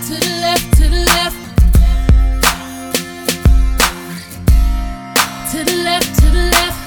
To the left, to the left. To the left, to the left.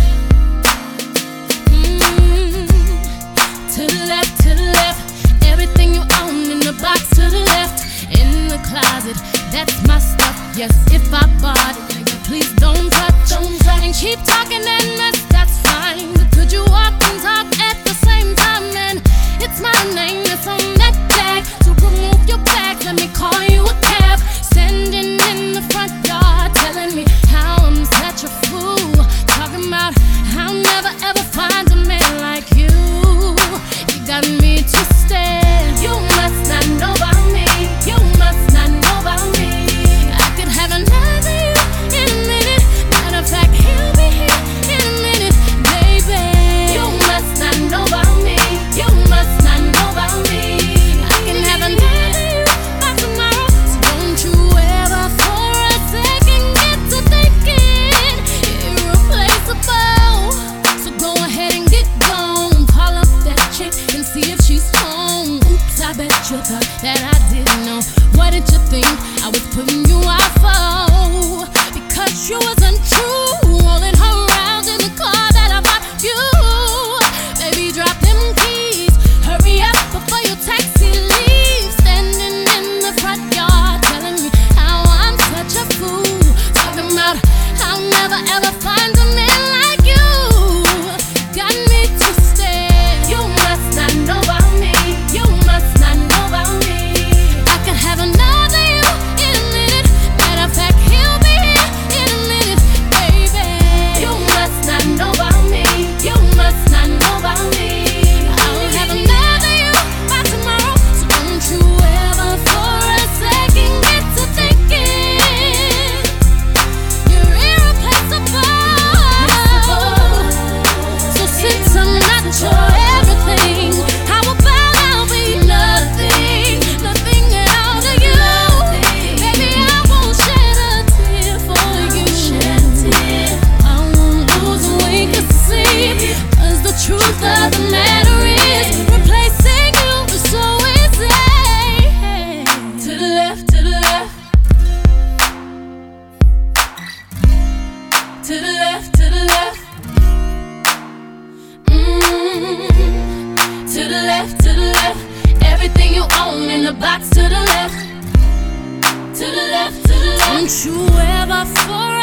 To the left, to the left. Everything you own in the box to the left. In the closet, that's my stuff. Yes, if I bought it, nigga, please don't touch. And keep talking and mess, that's fine. But could you walk and talk at the same time? And it's my name that's on that tag. So remove your bags, let me call you a cab. Standing in the front yard, telling me how I'm such a fool. Talking about I'll never ever find a man like you. You got me twisted. You must not know about me. You must not know about me. I could have another you in a minute. Matter of fact, he'll be here in a minute, baby. You must not know about me. You must not know about me. I can have another you by tomorrow. So don't you ever for a second get to thinking irreplaceable. So go ahead and get gone. Call up that chick and see if she's home. Oops, I bet you thought that I didn't know. What did you think I was putting you out for? Because you wasn't true. Rolling her around in the car that I bought you. Baby, drop them keys. Hurry up before your taxi leaves. Standing in the front yard, telling me how I'm such a fool. Talking about I'll never ever find a man like you. Got me twisted. You must not know about me. You must not know about me. I could have another you in a minute. Matter of fact, he'll be here in a minute, baby. You must not know about me. You must not know about me. I'll have another you by tomorrow. So don't you ever for a second get to thinking you're irreplaceable. So since I'm not your everything, how about I'll be nothing, nothing at all to you? Baby, I won't shed a tear for you. I won't lose a wink of sleep. 'Cause the truth of the matter is, replacing you is so easy. To the left, to the left. To the left, to the left. To the left, to the left. Everything you own in the box to the left. To the left, to the left. Don't you ever for